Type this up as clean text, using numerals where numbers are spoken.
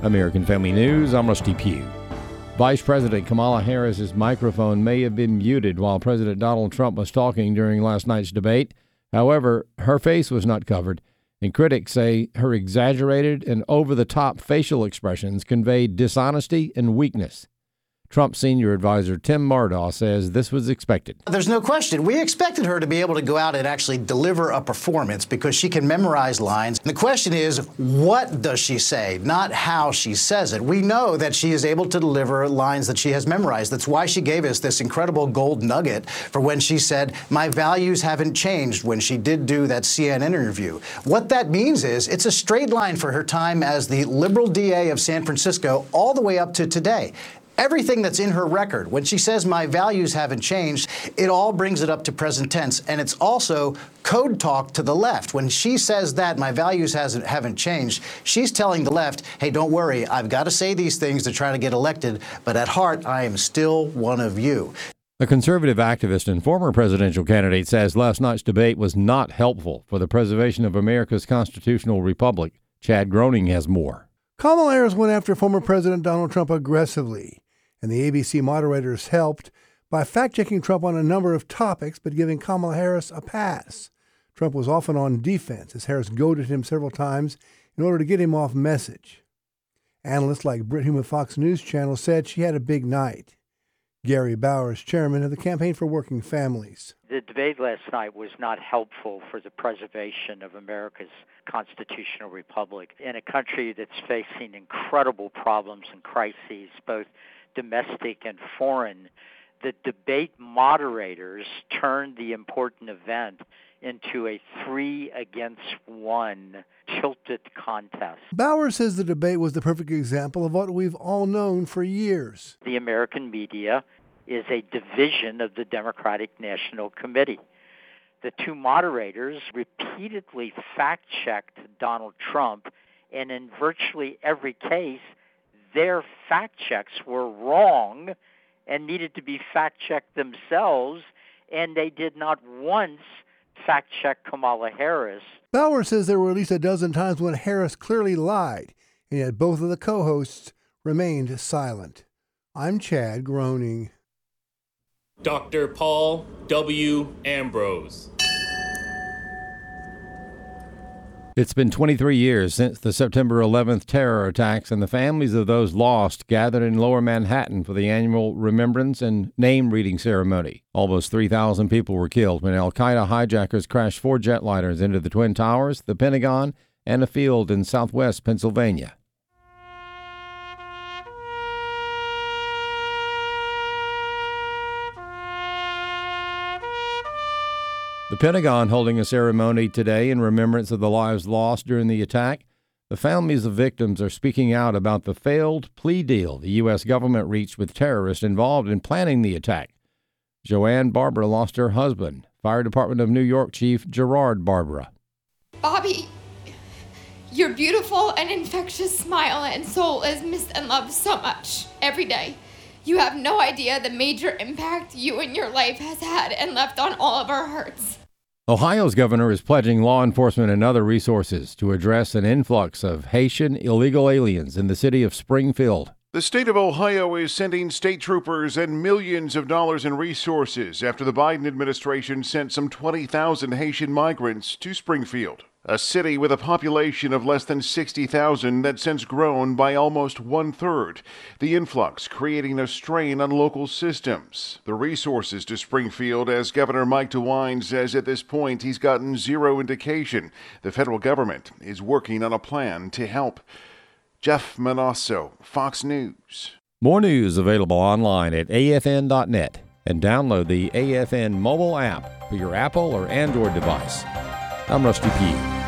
American Family News, I'm Rusty Pugh. Vice President Kamala Harris's microphone may have been muted while President Donald Trump was talking during last night's debate. However, her face was not covered, and critics say her exaggerated and over-the-top facial expressions conveyed dishonesty and weakness. Trump senior advisor Tim Murtaugh says this was expected. There's no question. We expected her to be able to go out and actually deliver a performance because she can memorize lines. The question is, what does she say, not how she says it. We know that she is able to deliver lines that she has memorized. That's why she gave us this incredible gold nugget for when she said, my values haven't changed, when she did do that CNN interview. What that means is it's a straight line for her time as the liberal DA of San Francisco all the way up to today. Everything that's in her record, when she says my values haven't changed, it all brings it up to present tense. And it's also code talk to the left. When she says that my values haven't changed, she's telling the left, hey, don't worry, I've got to say these things to try to get elected, but at heart, I am still one of you. A conservative activist and former presidential candidate says last night's debate was not helpful for the preservation of America's constitutional republic. Chad Groening has more. Kamala Harris went after former President Donald Trump aggressively, and the ABC moderators helped by fact-checking Trump on a number of topics, but giving Kamala Harris a pass. Trump was often on defense, as Harris goaded him several times in order to get him off message. Analysts like Brit Hume of Fox News Channel said she had a big night. Gary Bowers, chairman of the Campaign for Working Families. The debate last night was not helpful for the preservation of America's constitutional republic in a country that's facing incredible problems and crises, both domestic and foreign. The debate moderators turned the important event into a 3-against-1 tilted contest. Bauer says the debate was the perfect example of what we've all known for years. The American media is a division of the Democratic National Committee. The two moderators repeatedly fact-checked Donald Trump, and in virtually every case, their fact checks were wrong and needed to be fact checked themselves, and they did not once fact check Kamala Harris. Bauer says there were at least a dozen times when Harris clearly lied, and yet both of the co-hosts remained silent. I'm Chad Groening. Dr. Paul W. Ambrose. It's been 23 years since the September 11th terror attacks, and the families of those lost gathered in Lower Manhattan for the annual remembrance and name-reading ceremony. Almost 3,000 people were killed when al-Qaeda hijackers crashed 4 jetliners into the Twin Towers, the Pentagon, and a field in southwest Pennsylvania. The Pentagon holding a ceremony today in remembrance of the lives lost during the attack. The families of victims are speaking out about the failed plea deal the U.S. government reached with terrorists involved in planning the attack. Joanne Barbara lost her husband, Fire Department of New York Chief Gerard Barbara. Bobby, your beautiful and infectious smile and soul is missed and loved so much every day. You have no idea the major impact you and your life has had and left on all of our hearts. Ohio's governor is pledging law enforcement and other resources to address an influx of Haitian illegal aliens in the city of Springfield. The state of Ohio is sending state troopers and millions of dollars in resources after the Biden administration sent some 20,000 Haitian migrants to Springfield, a city with a population of less than 60,000 that's since grown by almost 1/3. The influx creating a strain on local systems. The resources to Springfield, as Governor Mike DeWine says at this point, he's gotten zero indication the federal government is working on a plan to help. Jeff Manasso, Fox News. More news available online at afn.net and download the AFN mobile app for your Apple or Android device. I'm Rusty Pugh.